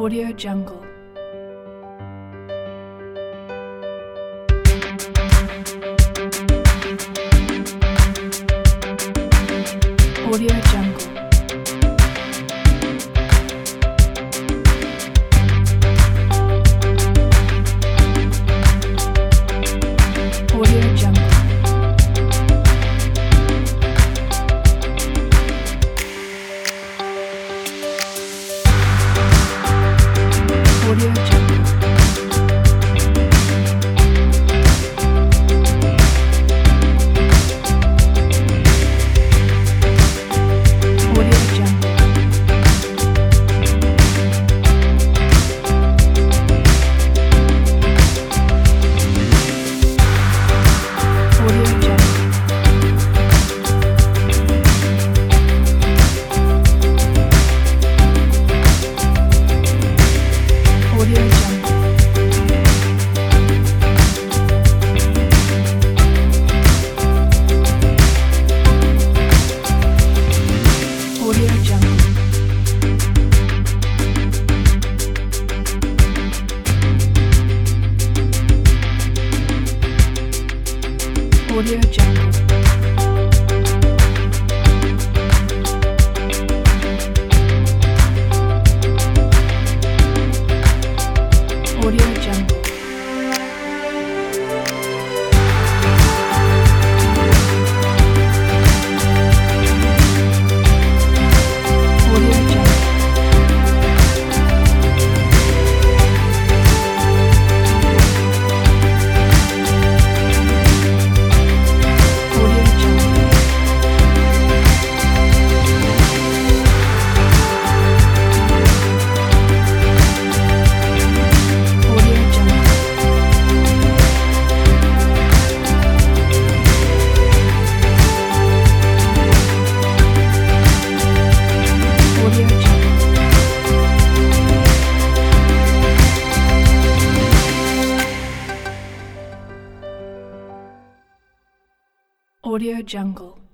Audio Jungle. Audio Jungle. Audio Jungle. Audio Jungle. Audio Jungle. Audio Jungle. Audio Jungle. Audio Jungle. Audio Jungle. Audio Jungle. Audio Jungle. Audio Jungle. Audio Jungle. Audio Jungle. Audio Jungle.